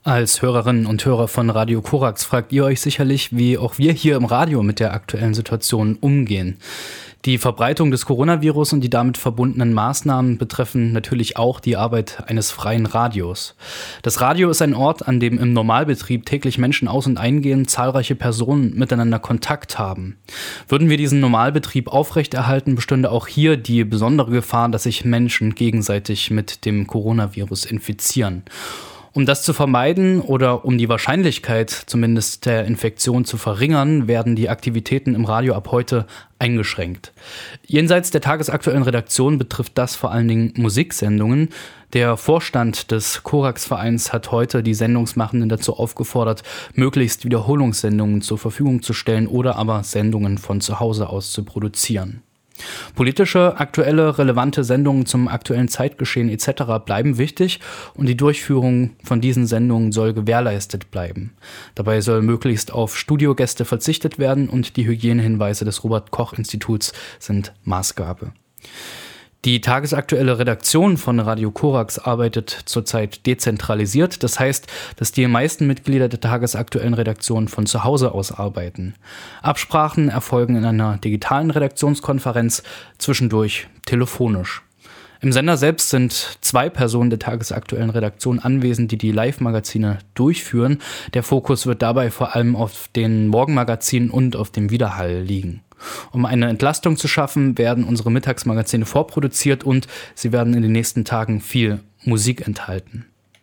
Als Hörerinnen und Hörer von Radio Korax fragt ihr euch sicherlich, wie auch wir hier im Radio mit der aktuellen Situation umgehen. Die Verbreitung des Coronavirus und die damit verbundenen Maßnahmen betreffen natürlich auch die Arbeit eines freien Radios. Das Radio ist ein Ort, an dem im Normalbetrieb täglich Menschen aus- und eingehen, zahlreiche Personen miteinander Kontakt haben. Würden wir diesen Normalbetrieb aufrechterhalten, bestünde auch hier die besondere Gefahr, dass sich Menschen gegenseitig mit dem Coronavirus infizieren. Um das zu vermeiden oder um die Wahrscheinlichkeit zumindest der Infektion zu verringern, werden die Aktivitäten im Radio ab heute eingeschränkt. Jenseits der tagesaktuellen Redaktion betrifft das vor allen Dingen Musiksendungen. Der Vorstand des Korax-Vereins hat heute die Sendungsmachenden dazu aufgefordert, möglichst Wiederholungssendungen zur Verfügung zu stellen oder aber Sendungen von zu Hause aus zu produzieren. Politische, aktuelle, relevante Sendungen zum aktuellen Zeitgeschehen etc. bleiben wichtig und die Durchführung von diesen Sendungen soll gewährleistet bleiben. Dabei soll möglichst auf Studiogäste verzichtet werden und die Hygienehinweise des Robert-Koch-Instituts sind Maßgabe. Die tagesaktuelle Redaktion von Radio Korax arbeitet zurzeit dezentralisiert. Das heißt, dass die meisten Mitglieder der tagesaktuellen Redaktion von zu Hause aus arbeiten. Absprachen erfolgen in einer digitalen Redaktionskonferenz, zwischendurch telefonisch. Im Sender selbst sind 2 Personen der tagesaktuellen Redaktion anwesend, die Live-Magazine durchführen. Der Fokus wird dabei vor allem auf den Morgenmagazinen und auf dem Widerhall liegen. Um eine Entlastung zu schaffen, werden unsere Mittagsmagazine vorproduziert und sie werden in den nächsten Tagen viel Musik enthalten.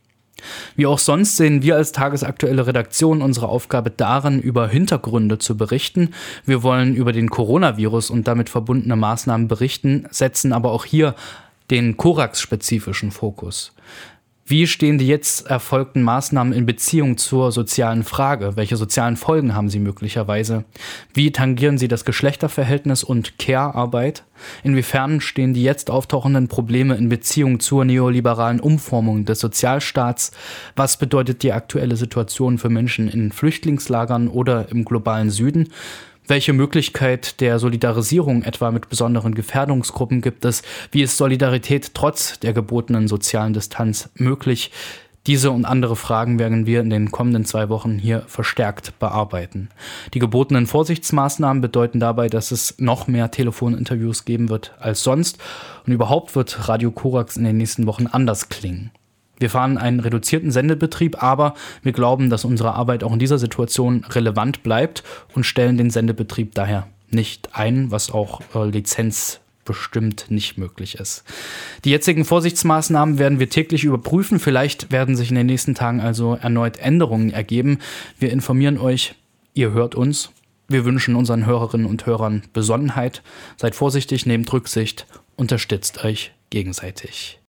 Wie auch sonst sehen wir als tagesaktuelle Redaktion unsere Aufgabe darin, über Hintergründe zu berichten. Wir wollen über den Coronavirus und damit verbundene Maßnahmen berichten, setzen aber auch hier den Korax-spezifischen Fokus. Wie stehen die jetzt erfolgten Maßnahmen in Beziehung zur sozialen Frage? Welche sozialen Folgen haben sie möglicherweise? Wie tangieren sie das Geschlechterverhältnis und Care-Arbeit? Inwiefern stehen die jetzt auftauchenden Probleme in Beziehung zur neoliberalen Umformung des Sozialstaats? Was bedeutet die aktuelle Situation für Menschen in Flüchtlingslagern oder im globalen Süden? Welche Möglichkeit der Solidarisierung etwa mit besonderen Gefährdungsgruppen gibt es? Wie ist Solidarität trotz der gebotenen sozialen Distanz möglich? Diese und andere Fragen werden wir in den kommenden 2 Wochen hier verstärkt bearbeiten. Die gebotenen Vorsichtsmaßnahmen bedeuten dabei, dass es noch mehr Telefoninterviews geben wird als sonst. Und überhaupt wird Radio Korax in den nächsten Wochen anders klingen. Wir fahren einen reduzierten Sendebetrieb, aber wir glauben, dass unsere Arbeit auch in dieser Situation relevant bleibt und stellen den Sendebetrieb daher nicht ein, was auch lizenzbestimmt nicht möglich ist. Die jetzigen Vorsichtsmaßnahmen werden wir täglich überprüfen. Vielleicht werden sich in den nächsten Tagen also erneut Änderungen ergeben. Wir informieren euch, ihr hört uns. Wir wünschen unseren Hörerinnen und Hörern Besonnenheit. Seid vorsichtig, nehmt Rücksicht, unterstützt euch gegenseitig.